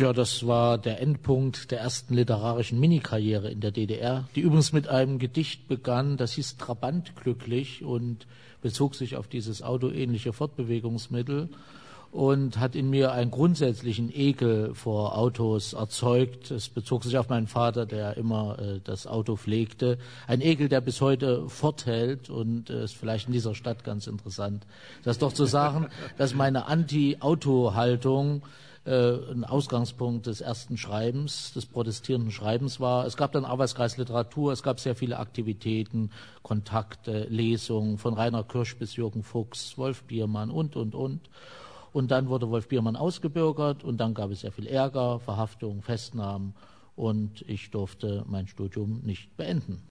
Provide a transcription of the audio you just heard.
Ja, das war der Endpunkt der ersten literarischen Minikarriere in der DDR, die übrigens mit einem Gedicht begann, das hieß Trabant glücklich und bezog sich auf dieses autoähnliche Fortbewegungsmittel und hat in mir einen grundsätzlichen Ekel vor Autos erzeugt. Es bezog sich auf meinen Vater, der immer das Auto pflegte. Ein Ekel, der bis heute forthält und ist vielleicht in dieser Stadt ganz interessant, das doch zu sagen, dass meine Anti-Auto-Haltung ein Ausgangspunkt des ersten Schreibens, des protestierenden Schreibens war. Es gab dann Arbeitskreis Literatur, es gab sehr viele Aktivitäten, Kontakte, Lesungen von Rainer Kirsch bis Jürgen Fuchs, Wolf Biermann und. Und dann wurde Wolf Biermann ausgebürgert und dann gab es sehr viel Ärger, Verhaftung, Festnahmen und ich durfte mein Studium nicht beenden.